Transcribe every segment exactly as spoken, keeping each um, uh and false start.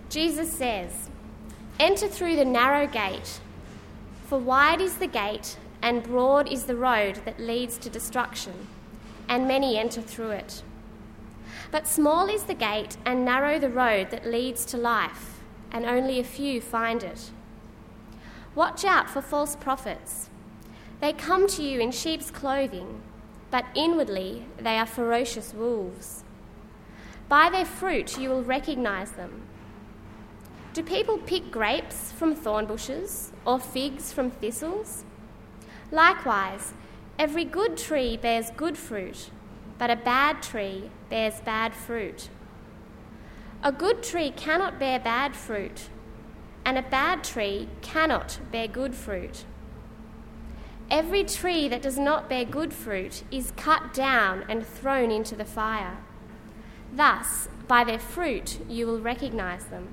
Jesus says, "Enter through the narrow gate, for wide is the gate and broad is the road that leads to destruction, and many enter through it. But small is the gate and narrow the road that leads to life, and only a few find it. Watch out for false prophets. They come to you in sheep's clothing, but inwardly they are ferocious wolves. By their fruit you will recognize them. Do people pick grapes from thorn bushes or figs from thistles? Likewise, every good tree bears good fruit, but a bad tree bears bad fruit. A good tree cannot bear bad fruit, and a bad tree cannot bear good fruit. Every tree that does not bear good fruit is cut down and thrown into the fire. Thus, by their fruit you will recognize them.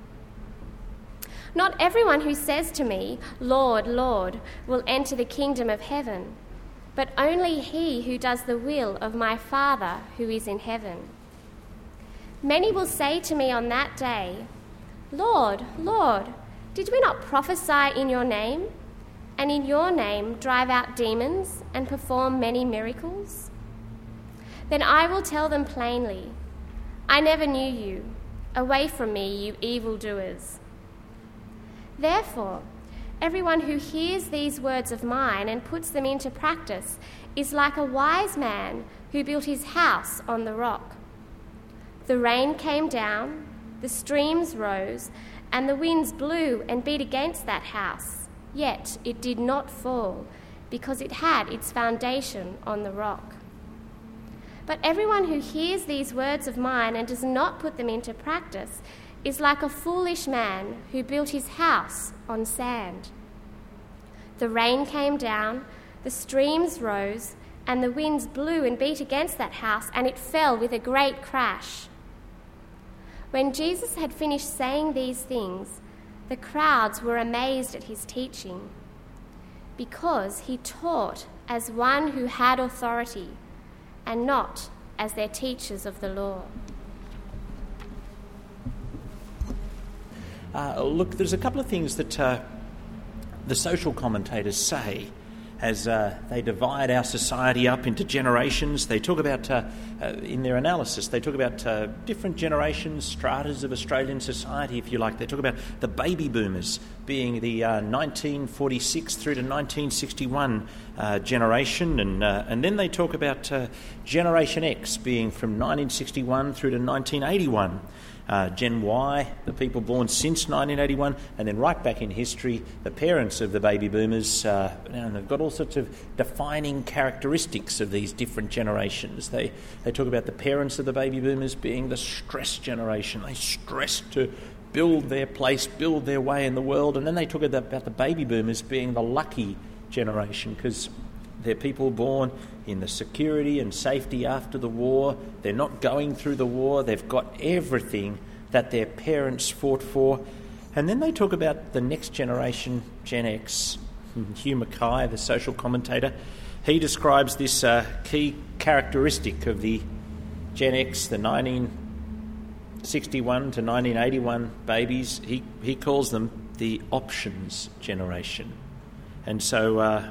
Not everyone who says to me, 'Lord, Lord,' will enter the kingdom of heaven, but only he who does the will of my Father who is in heaven. Many will say to me on that day, 'Lord, Lord, did we not prophesy in your name, and in your name drive out demons and perform many miracles?' Then I will tell them plainly, 'I never knew you. Away from me, you evildoers.' Therefore, everyone who hears these words of mine and puts them into practice is like a wise man who built his house on the rock. The rain came down, the streams rose, and the winds blew and beat against that house, yet it did not fall, because it had its foundation on the rock. But everyone who hears these words of mine and does not put them into practice is like a foolish man who built his house on sand. The rain came down, the streams rose, and the winds blew and beat against that house, and it fell with a great crash." When Jesus had finished saying these things, the crowds were amazed at his teaching, because he taught as one who had authority, and not as their teachers of the law. Uh, look, there's a couple of things that uh, the social commentators say as uh, they divide our society up into generations. They talk about, uh, uh, in their analysis, they talk about uh, different generations, stratas of Australian society, if you like. They talk about the baby boomers being the uh, nineteen forty-six through to nineteen sixty-one uh, generation, and uh, and then they talk about uh, Generation X being from nineteen sixty-one through to nineteen eighty-one. Uh, Gen Y, the people born since nineteen eighty-one, and then right back in history, the parents of the baby boomers, uh, and they've got all sorts of defining characteristics of these different generations. They they talk about the parents of the baby boomers being the stress generation. They stressed to build their place, build their way in the world, and then they talk about the baby boomers being the lucky generation, because they're people born in the security and safety after the war. They're not going through the war. They've got everything that their parents fought for. And then they talk about the next generation, Gen X. Hugh Mackay, the social commentator, he describes this uh, key characteristic of the Gen X, the nineteen sixty-one to nineteen eighty-one babies. He, he calls them the options generation. And so... Uh,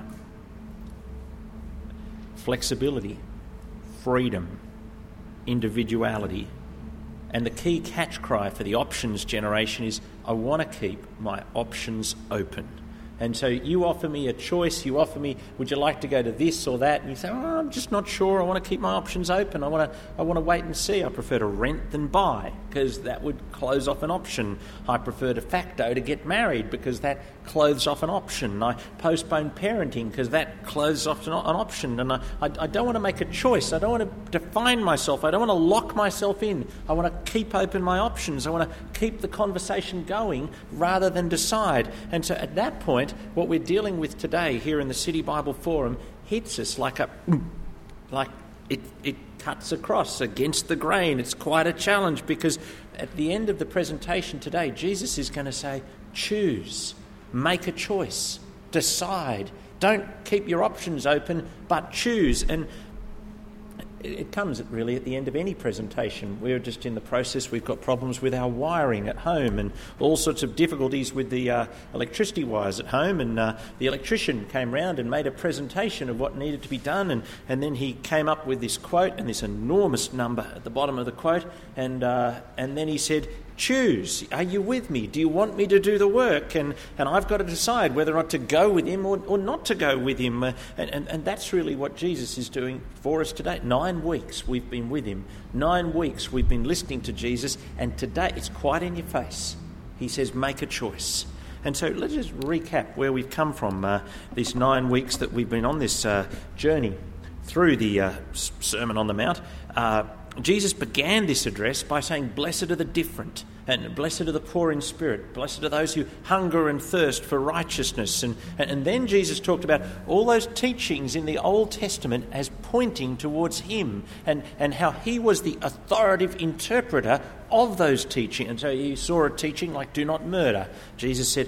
flexibility, freedom, individuality. And the key catch cry for the options generation is, I want to keep my options open. And so you offer me a choice, you offer me, would you like to go to this or that? And you say, oh, I'm just not sure, I want to keep my options open, I want to I want to wait and see. I prefer to rent than buy, because that would close off an option. I prefer de facto to get married, because that closes off an option. I postpone parenting, because that closes off an, an option. And I, I, I don't want to make a choice, I don't want to define myself, I don't want to lock myself in. I want to keep open my options, I want to keep the conversation going rather than decide. And so at that point, what we're dealing with today here in the City Bible Forum hits us like a, like it, it cuts across against the grain. It's quite a challenge, because at the end of the presentation today, Jesus is going to say, choose, make a choice, decide. Don't keep your options open, but choose. And it comes at really at the end of any presentation. We're just in the process. We've got problems with our wiring at home and all sorts of difficulties with the uh, electricity wires at home. And uh, the electrician came round and made a presentation of what needed to be done. And, and then he came up with this quote and this enormous number at the bottom of the quote. And uh, and then he said, choose. Are you with me? Do you want me to do the work? And and I've got to decide whether or not to go with him or, or not to go with him. Uh, and, and, and that's really what Jesus is doing for us today. Nine weeks we've been with him. Nine weeks we've been listening to Jesus. And today it's quite in your face. He says, make a choice. And so let's just recap where we've come from uh, these nine weeks that we've been on this uh, journey through the uh, Sermon on the Mount. Uh, Jesus began this address by saying, blessed are the different, and blessed are the poor in spirit, blessed are those who hunger and thirst for righteousness. And, and, and then Jesus talked about all those teachings in the Old Testament as pointing towards him, and, and how he was the authoritative interpreter of those teachings. And so you saw a teaching like do not murder. Jesus said,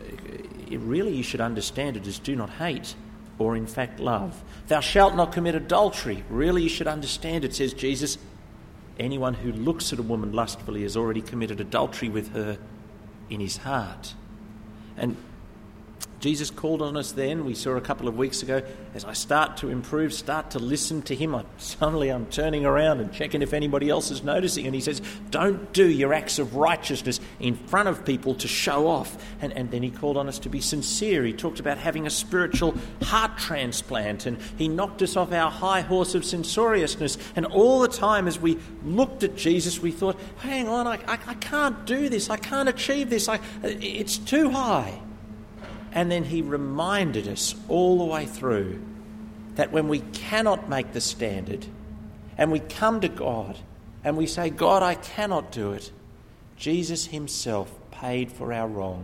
really you should understand it as do not hate, or in fact love. Thou shalt not commit adultery. Really you should understand it, says Jesus, anyone who looks at a woman lustfully has already committed adultery with her in his heart. And Jesus called on us then, we saw a couple of weeks ago, as I start to improve, start to listen to him, I, suddenly I'm turning around and checking if anybody else is noticing. And he says, don't do your acts of righteousness in front of people to show off. And, and then he called on us to be sincere. He talked about having a spiritual heart transplant. And he knocked us off our high horse of censoriousness. And all the time as we looked at Jesus, we thought, hang on, I, I, I can't do this. I can't achieve this. I, it's too high. And then he reminded us all the way through that when we cannot make the standard and we come to God and we say, God, I cannot do it, Jesus himself paid for our wrong.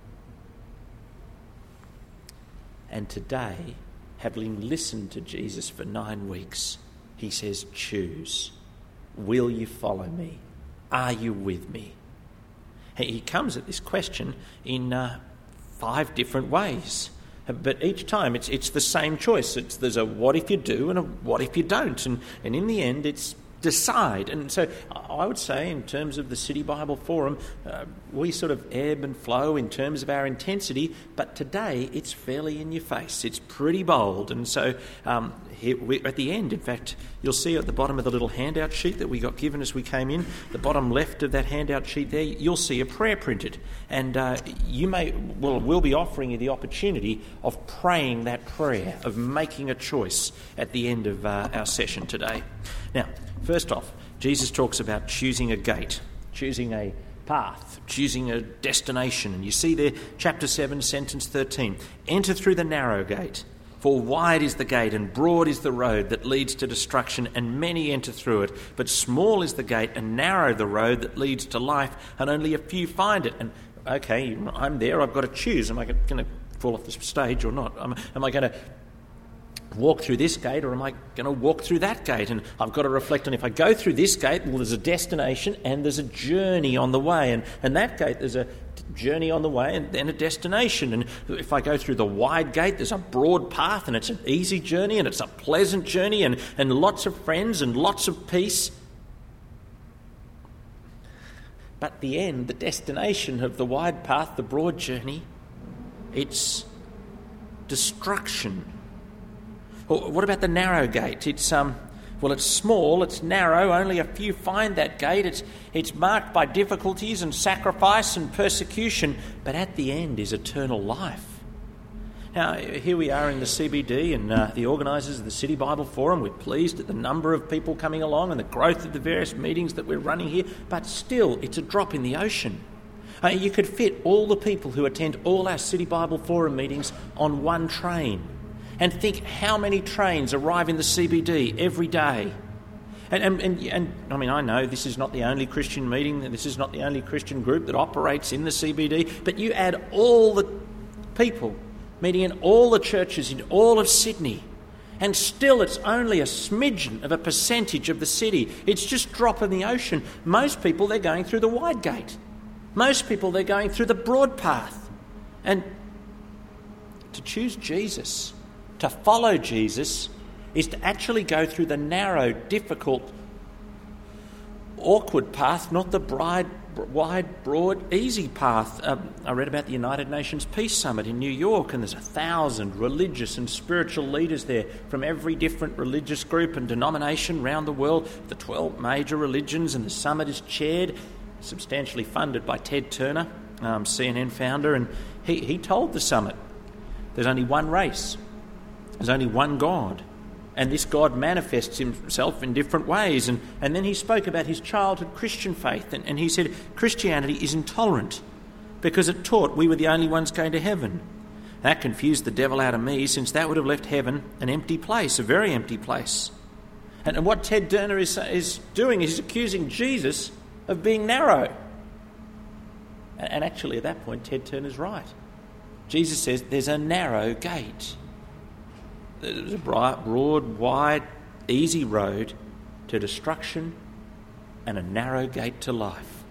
And today, having listened to Jesus for nine weeks, he says, choose. Will you follow me? Are you with me? He comes at this question in Uh, five different ways, but each time it's it's the same choice. It's there's a what if you do and a what if you don't, and and in the end it's decide. And so I would say in terms of the City Bible Forum, uh, we sort of ebb and flow in terms of our intensity, but today it's fairly in your face. It's pretty bold. And so um, here we, at the end, in fact, you'll see at the bottom of the little handout sheet that we got given as we came in, the bottom left of that handout sheet there, you'll see a prayer printed. And uh, you may, well, we'll be offering you the opportunity of praying that prayer, of making a choice at the end of uh, our session today. Now, first off, Jesus talks about choosing a gate, choosing a path, choosing a destination. And you see there, chapter seven, sentence thirteen, enter through the narrow gate, for wide is the gate and broad is the road that leads to destruction, and many enter through it. But small is the gate and narrow the road that leads to life, and only a few find it. And okay, I'm there, I've got to choose. Am I going to fall off the stage or not? Am, am I going to walk through this gate, or am I going to walk through that gate? And I've got to reflect on, if I go through this gate, well, there's a destination and there's a journey on the way, and, and that gate, there's a journey on the way and then a destination. And if I go through the wide gate, there's a broad path and it's an easy journey and it's a pleasant journey, and, and lots of friends and lots of peace. But the end, the destination of the wide path, the broad journey, it's destruction. Or what about the narrow gate? It's um, well, it's small, it's narrow, only a few find that gate. It's it's marked by difficulties and sacrifice and persecution, but at the end is eternal life. Now, here we are in the C B D, and uh, the organisers of the City Bible Forum, we're pleased at the number of people coming along and the growth of the various meetings that we're running here, but still, it's a drop in the ocean. Uh, you could fit all the people who attend all our City Bible Forum meetings on one train. And think how many trains arrive in the C B D every day. And, and, and, and I mean, I know this is not the only Christian meeting, this is not the only Christian group that operates in the C B D, but you add all the people meeting in all the churches in all of Sydney, and still it's only a smidgen of a percentage of the city. It's just a drop in the ocean. Most people, they're going through the wide gate. Most people, they're going through the broad path. And to choose Jesus, to follow Jesus, is to actually go through the narrow, difficult, awkward path, not the bride, wide, broad, easy path. Um, I read about the United Nations Peace Summit in New York, and there's a thousand religious and spiritual leaders there from every different religious group and denomination around the world, the twelve major religions, and the summit is chaired, substantially funded by Ted Turner, um, C N N founder, and he, he told the summit, there's only one race, there's only one God, and this God manifests himself in different ways. And, and then he spoke about his childhood Christian faith, and, and he said Christianity is intolerant because it taught we were the only ones going to heaven. That confused the devil out of me, since that would have left heaven an empty place, a very empty place. And, and what Ted Turner is, is doing is he's accusing Jesus of being narrow. And, and actually at that point Ted Turner's right. Jesus says there's a narrow gate. There's a bright, broad, wide, easy road to destruction and a narrow gate to life.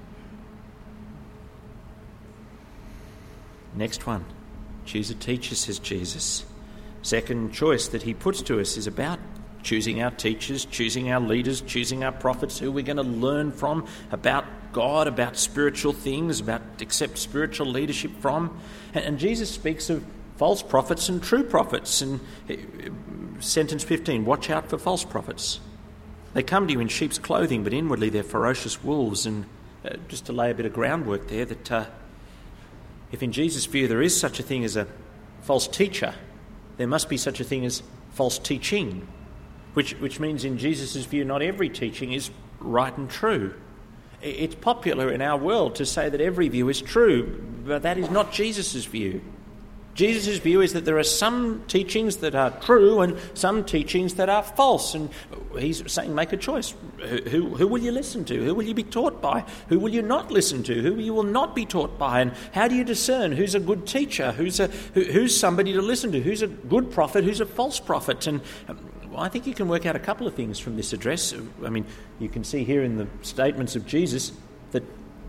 Next one. Choose a teacher, says Jesus. Second choice that he puts to us is about choosing our teachers, choosing our leaders, choosing our prophets, who we're going to learn from about God, about spiritual things, about accept spiritual leadership from. And, and Jesus speaks of false prophets and true prophets. And sentence fifteen, watch out for false prophets. They come to you in sheep's clothing, but inwardly they're ferocious wolves. And uh, just to lay a bit of groundwork there, that uh, if in Jesus' view there is such a thing as a false teacher, there must be such a thing as false teaching, which, which means in Jesus' view not every teaching is right and true. It's popular in our world to say that every view is true, but that is not Jesus' view. Jesus' view is that there are some teachings that are true and some teachings that are false. And he's saying make a choice. Who, who, who will you listen to? Who will you be taught by? Who will you not listen to? Who you will not be taught by? And how do you discern who's a good teacher? Who's, a, who, who's somebody to listen to? Who's a good prophet? Who's a false prophet? And um, well, I think you can work out a couple of things from this address. I mean, you can see here in the statements of Jesus that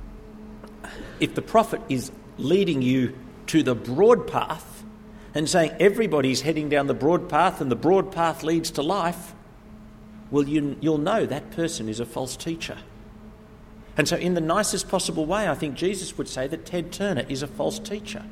if the prophet is leading you to the broad path and saying everybody's heading down the broad path and the broad path leads to life, well, you, you'll know that person is a false teacher. And so in the nicest possible way, I think Jesus would say that Ted Turner is a false teacher.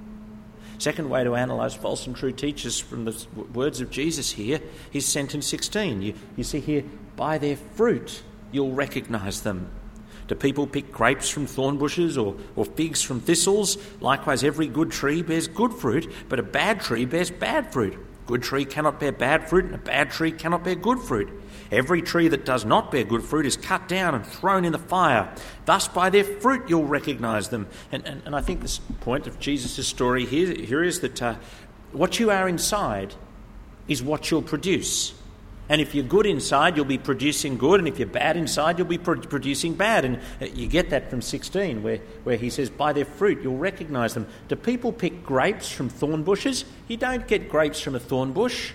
Second way to analyse false and true teachers from the words of Jesus here is sentence sixteen. You, you see here, by their fruit you'll recognise them. Do people pick grapes from thorn bushes or, or figs from thistles? Likewise, every good tree bears good fruit, but a bad tree bears bad fruit. Good tree cannot bear bad fruit, and a bad tree cannot bear good fruit. Every tree that does not bear good fruit is cut down and thrown in the fire. Thus by their fruit you'll recognise them. And, and, and I think this point of Jesus' story here, here is that uh, what you are inside is what you'll produce. And if you're good inside, you'll be producing good, and if you're bad inside, you'll be pro- producing bad. And you get that from sixteen, where, where he says, by their fruit you'll recognise them. Do people pick grapes from thorn bushes? You don't get grapes from a thorn bush.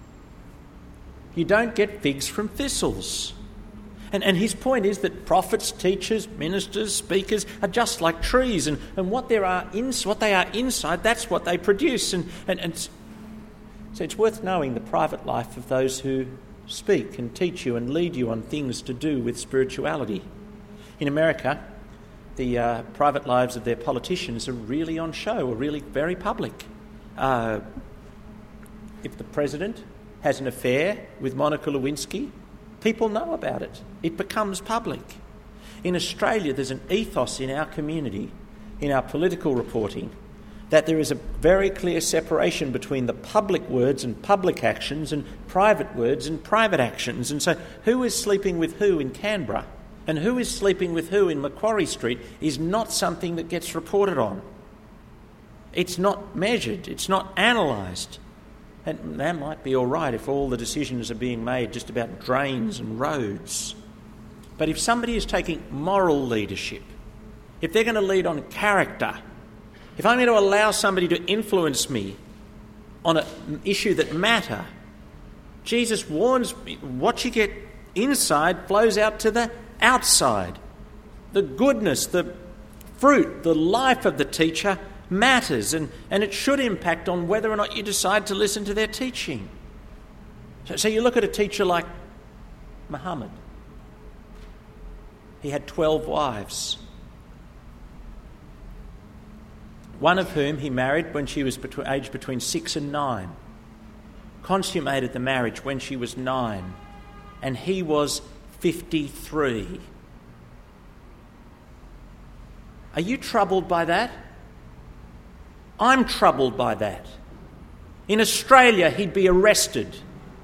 You don't get figs from thistles. And, and his point is that prophets, teachers, ministers, speakers are just like trees, and, and what, there are in, what they are inside, that's what they produce. And, and, and so it's worth knowing the private life of those who speak and teach you and lead you on things to do with spirituality. In America, the uh, private lives of their politicians are really on show, are really very public. Uh, if the president has an affair with Monica Lewinsky, people know about it. It becomes public. In Australia, there's an ethos in our community, in our political reporting, that there is a very clear separation between the public words and public actions and private words and private actions. And so who is sleeping with who in Canberra and who is sleeping with who in Macquarie Street is not something that gets reported on. It's not measured. It's not analysed. And that might be all right if all the decisions are being made just about drains and roads. But if somebody is taking moral leadership, if they're going to lead on character, if I'm going to allow somebody to influence me on an issue that matter, Jesus warns me, what you get inside flows out to the outside. The goodness, the fruit, the life of the teacher matters, and, and it should impact on whether or not you decide to listen to their teaching. So, so you look at a teacher like Muhammad. He had twelve wives, one of whom he married when she was between, aged between six and nine, consummated the marriage when she was nine, and he was fifty-three. Are you troubled by that? I'm troubled by that. In Australia, he'd be arrested.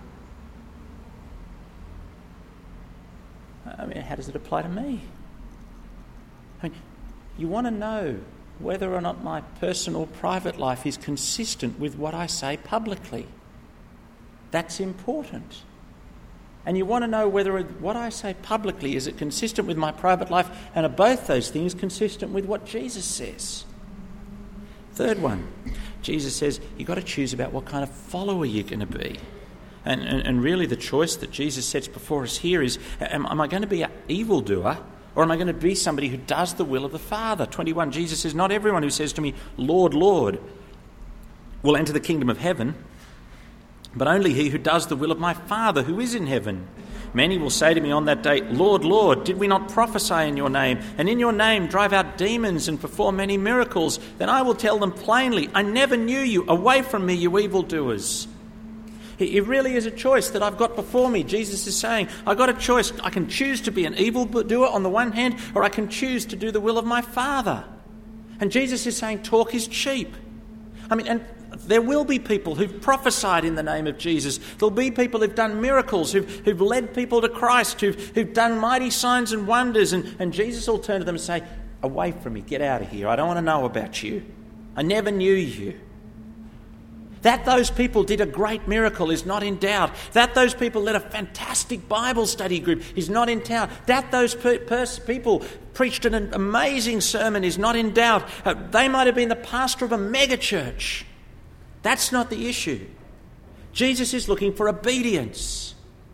I mean, how does it apply to me? I mean, you want to know whether or not my personal private life is consistent with what I say publicly. That's important. And you want to know whether what I say publicly, is it consistent with my private life, and are both those things consistent with what Jesus says? Third one, Jesus says you've got to choose about what kind of follower you're going to be. And, and, and really the choice that Jesus sets before us here is, am, am I going to be an evildoer, or am I going to be somebody who does the will of the Father? twenty-one, Jesus says, not everyone who says to me, Lord, Lord, will enter the kingdom of heaven, but only he who does the will of my Father who is in heaven. Many will say to me on that day, Lord, Lord, did we not prophesy in your name, and in your name drive out demons and perform many miracles? Then I will tell them plainly, I never knew you. Away from me, you evildoers. It really is a choice that I've got before me. Jesus is saying, I've got a choice. I can choose to be an evildoer on the one hand, or I can choose to do the will of my Father. And Jesus is saying, talk is cheap. I mean, and there will be people who've prophesied in the name of Jesus. There'll be people who've done miracles, who've, who've led people to Christ, who've, who've done mighty signs and wonders. And, and Jesus will turn to them and say, away from me, get out of here. I don't want to know about you. I never knew you. That those people did a great miracle is not in doubt. That those people led a fantastic Bible study group is not in doubt. That those per- pers- people preached an amazing sermon is not in doubt. Uh, they might have been the pastor of a mega church. That's not the issue. Jesus is looking for obedience.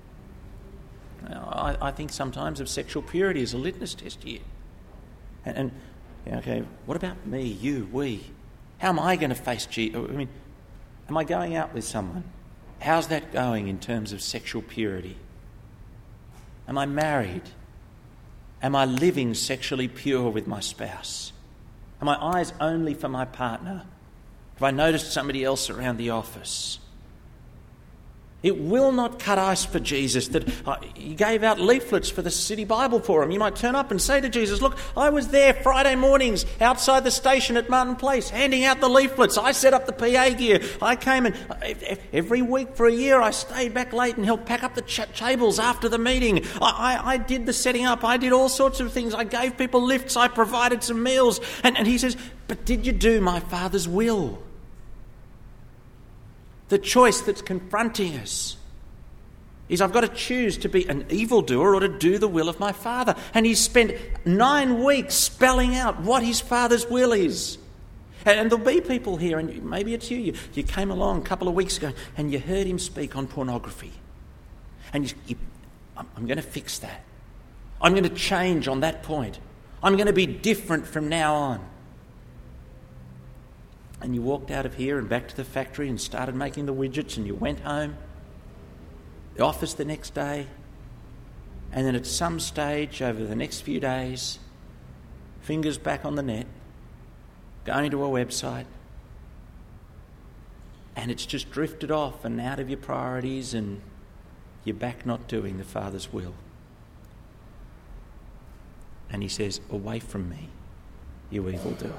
I, I think sometimes of sexual purity as a litmus test here. And, and yeah, okay, what about me, you, we? How am I going to face Jesus? I mean, am I going out with someone? How's that going in terms of sexual purity? Am I married? Am I living sexually pure with my spouse? Are my eyes only for my partner? Have I noticed somebody else around the office? It will not cut ice for Jesus that uh, he gave out leaflets for the City Bible Forum. You might turn up and say to Jesus, look, I was there Friday mornings outside the station at Martin Place handing out the leaflets. I set up the P A gear. I came and every week for a year I stayed back late and helped pack up the ch- tables after the meeting. I, I, I did the setting up. I did all sorts of things. I gave people lifts. I provided some meals. And, and he says, but did you do my Father's will? The choice that's confronting us is I've got to choose to be an evildoer or to do the will of my Father. And he's spent nine weeks spelling out what his Father's will is. And, and there'll be people here, and maybe it's you, you, you came along a couple of weeks ago and you heard him speak on pornography. And you, you, I'm, I'm going to fix that. I'm going to change on that point. I'm going to be different from now on. And you walked out of here and back to the factory and started making the widgets, and you went home, the office the next day, and then at some stage over the next few days, fingers back on the net, going to a website, and it's just drifted off and out of your priorities, and you're back not doing the Father's will. And he says, away from me, you evildoer.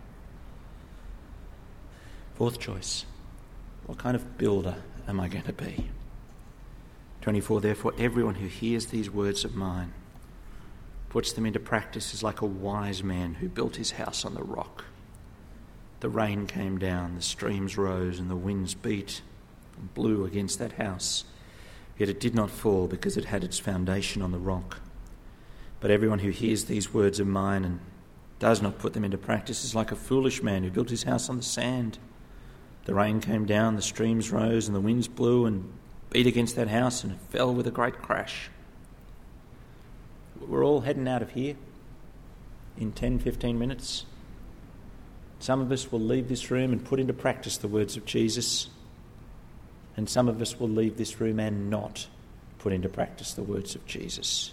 Fourth choice, what kind of builder am I going to be? twenty-four, therefore everyone who hears these words of mine, puts them into practice, is like a wise man who built his house on the rock. The rain came down, the streams rose, and the winds beat and blew against that house. Yet it did not fall because it had its foundation on the rock. But everyone who hears these words of mine and does not put them into practice is like a foolish man who built his house on the sand. The rain came down, the streams rose, and the winds blew and beat against that house, and it fell with a great crash. We're all heading out of here in ten, fifteen minutes. Some of us will leave this room and put into practice the words of Jesus. And some of us will leave this room and not put into practice the words of Jesus.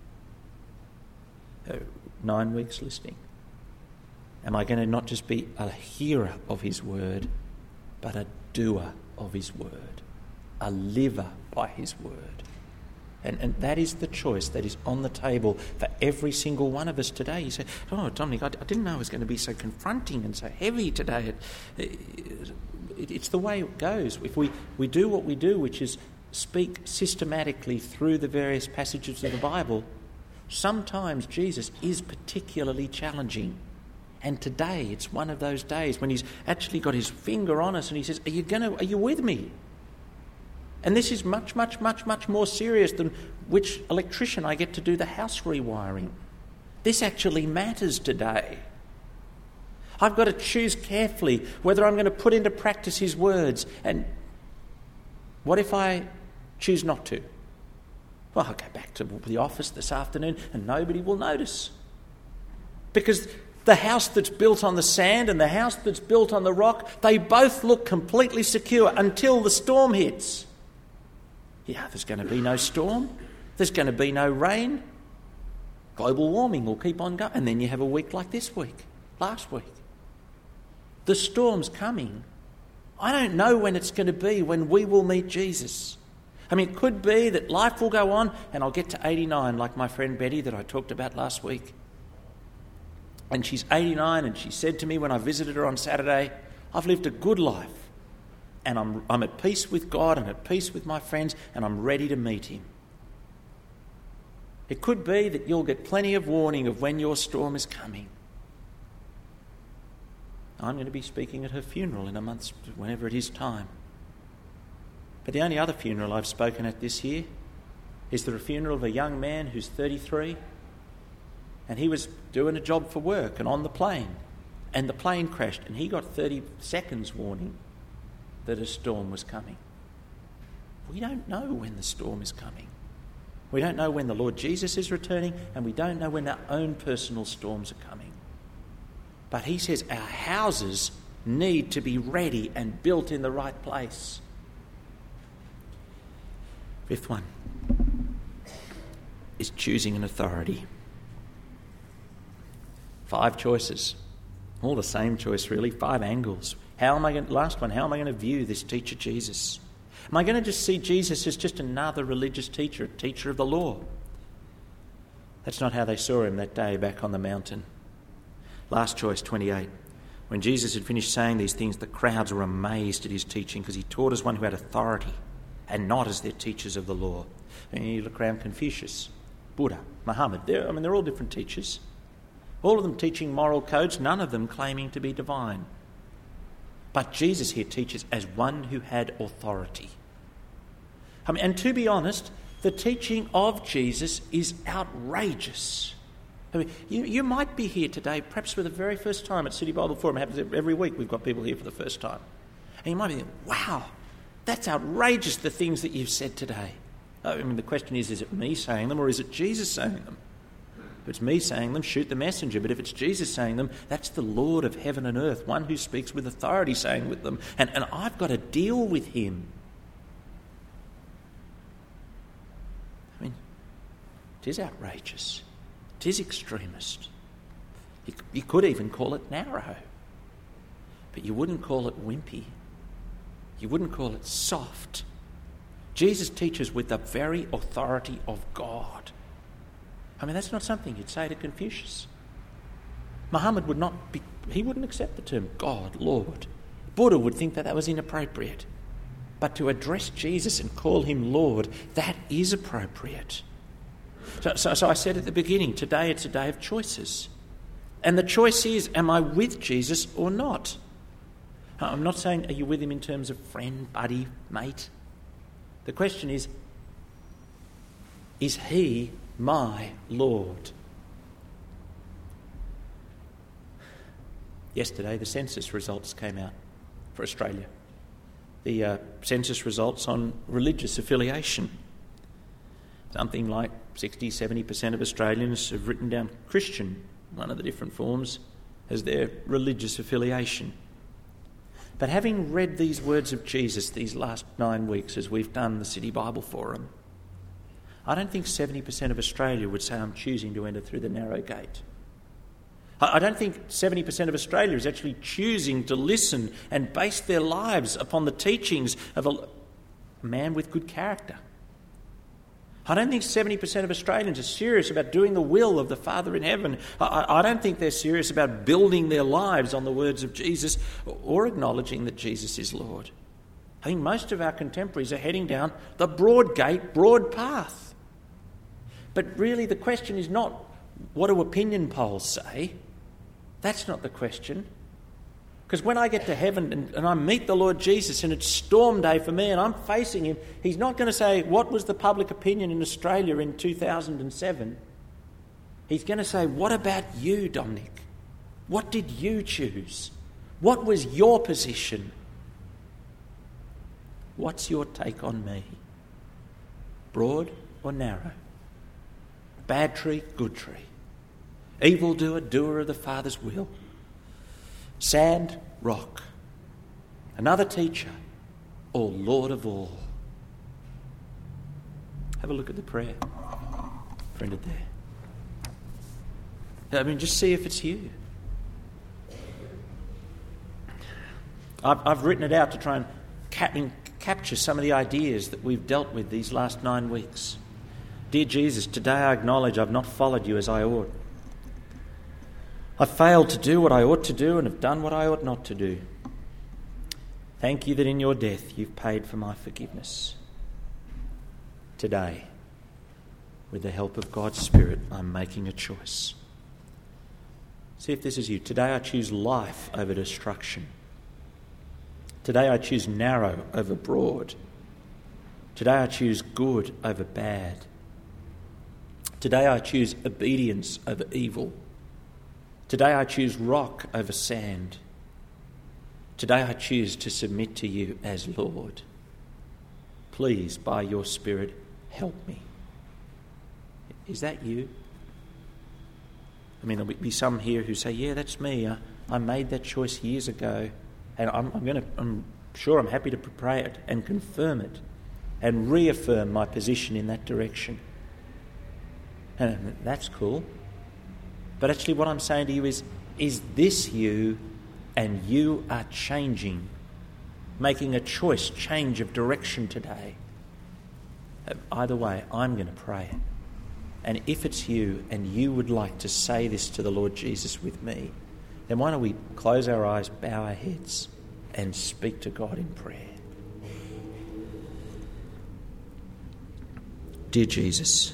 Uh, nine weeks listening. Am I going to not just be a hearer of his word, but a doer of his word, a liver by his word? And, and that is the choice that is on the table for every single one of us today. You say, oh, Dominic, I, I didn't know it was going to be so confronting and so heavy today. It, it, it's the way it goes. If we, we do what we do, which is speak systematically through the various passages of the Bible, sometimes Jesus is particularly challenging. And today it's one of those days when he's actually got his finger on us and he says, are you going to, are you with me? And this is much, much, much, much more serious than which electrician I get to do the house rewiring. This actually matters today. I've got to choose carefully whether I'm going to put into practice his words. And what if I choose not to? Well, I'll go back to the office this afternoon and nobody will notice. Because the house that's built on the sand and the house that's built on the rock, they both look completely secure until the storm hits. Yeah, there's going to be no storm. There's going to be no rain. Global warming will keep on going. And then you have a week like this week, last week. The storm's coming. I don't know when it's going to be when we will meet Jesus. I mean, it could be that life will go on and I'll get to eighty-nine like my friend Betty that I talked about last week. And she's eighty-nine and she said to me when I visited her on Saturday, I've lived a good life. And I'm, I'm at peace with God and at peace with my friends and I'm ready to meet him. It could be that you'll get plenty of warning of when your storm is coming. I'm going to be speaking at her funeral in a month, whenever it is time. But the only other funeral I've spoken at this year is the funeral of a young man who's thirty-three and he was doing a job for work and on the plane and the plane crashed and he got thirty seconds warning that a storm was coming. We don't know when the storm is coming. We don't know when the Lord Jesus is returning, and we don't know when our own personal storms are coming. But he says our houses need to be ready and built in the right place. Fifth one is choosing an authority. Five choices. All the same choice, really. Five angles. How am I going to, last one, how am I going to view this teacher Jesus? Am I going to just see Jesus as just another religious teacher, a teacher of the law? That's not how they saw him that day back on the mountain. Last choice, twenty-eight. When Jesus had finished saying these things, the crowds were amazed at his teaching because he taught as one who had authority and not as their teachers of the law. And you look around Confucius, Buddha, Muhammad. They're, I mean, they're all different teachers. All of them teaching moral codes, none of them claiming to be divine. But Jesus here teaches as one who had authority. I mean, and to be honest, the teaching of Jesus is outrageous. I mean, you, you might be here today, perhaps for the very first time at City Bible Forum. It happens every week. We've got people here for the first time. And you might be thinking, wow, that's outrageous, the things that you've said today. I mean, the question is, is it me saying them or is it Jesus saying them? If it's me saying them, shoot the messenger. But if it's Jesus saying them, that's the Lord of heaven and earth, one who speaks with authority saying with them. And, and I've got to deal with him. I mean, it is outrageous. It is extremist. You, you could even call it narrow. But you wouldn't call it wimpy. You wouldn't call it soft. Jesus teaches with the very authority of God. I mean, that's not something you'd say to Confucius. Muhammad would not be, he wouldn't accept the term God, Lord. Buddha would think that that was inappropriate. But to address Jesus and call him Lord, that is appropriate. So, so, so I said at the beginning, today it's a day of choices. And the choice is, am I with Jesus or not? I'm not saying, are you with him in terms of friend, buddy, mate? The question is, is he my Lord? Yesterday, the census results came out for Australia. The uh, census results on religious affiliation. Something like sixty, seventy percent of Australians have written down Christian, one of the different forms, as their religious affiliation. But having read these words of Jesus these last nine weeks as we've done the City Bible Forum, I don't think seventy percent of Australia would say, I'm choosing to enter through the narrow gate. I don't think seventy percent of Australia is actually choosing to listen and base their lives upon the teachings of a man with good character. I don't think seventy percent of Australians are serious about doing the will of the Father in heaven. I, I don't think they're serious about building their lives on the words of Jesus or acknowledging that Jesus is Lord. I think most of our contemporaries are heading down the broad gate, broad path. But really the question is not, what do opinion polls say? That's not the question. Because when I get to heaven and, and I meet the Lord Jesus and it's storm day for me and I'm facing him, he's not going to say, what was the public opinion in Australia in two thousand seven? He's going to say, what about you, Dominic? What did you choose? What was your position? What's your take on me? Broad or narrow? Bad tree, good tree. Evildoer, doer of the Father's will. Sand, rock. Another teacher, or Lord of all. Have a look at the prayer printed there. I mean, just see if it's you. I've, I've written it out to try and cap- capture some of the ideas that we've dealt with these last nine weeks. Dear Jesus, today I acknowledge I've not followed you as I ought. I failed to do what I ought to do and have done what I ought not to do. Thank you that in your death you've paid for my forgiveness. Today, with the help of God's Spirit, I'm making a choice. See if this is you. Today I choose life over destruction. Today I choose narrow over broad. Today I choose good over bad. Today I choose obedience over evil. Today I choose rock over sand. Today I choose to submit to you as Lord. Please, by your Spirit, help me. Is that you? I mean, there'll be some here who say, yeah, that's me. I, I made that choice years ago, and I'm, I'm going to, I'm sure I'm happy to pray it and confirm it and reaffirm my position in that direction. And that's cool. But actually what I'm saying to you is, is this you and you are changing, making a choice, change of direction today? Either way, I'm going to pray it. And if it's you and you would like to say this to the Lord Jesus with me, then why don't we close our eyes, bow our heads and speak to God in prayer. Dear Jesus,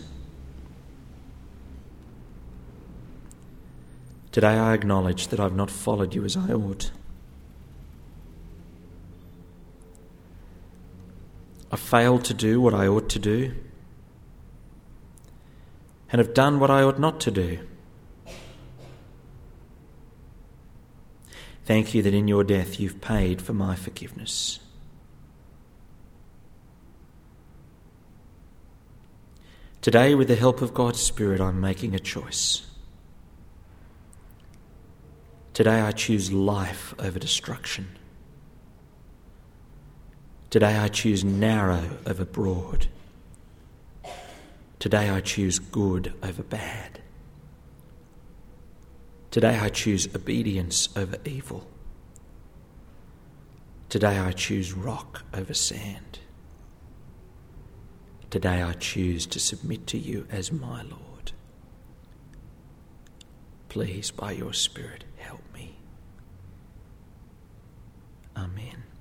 today I acknowledge that I've not followed you as I ought. I failed to do what I ought to do and have done what I ought not to do. Thank you that in your death you've paid for my forgiveness. Today, with the help of God's Spirit, I'm making a choice. Today I choose life over destruction. Today I choose narrow over broad. Today I choose good over bad. Today I choose obedience over evil. Today I choose rock over sand. Today I choose to submit to you as my Lord. Please, by your Spirit, help me. Amen.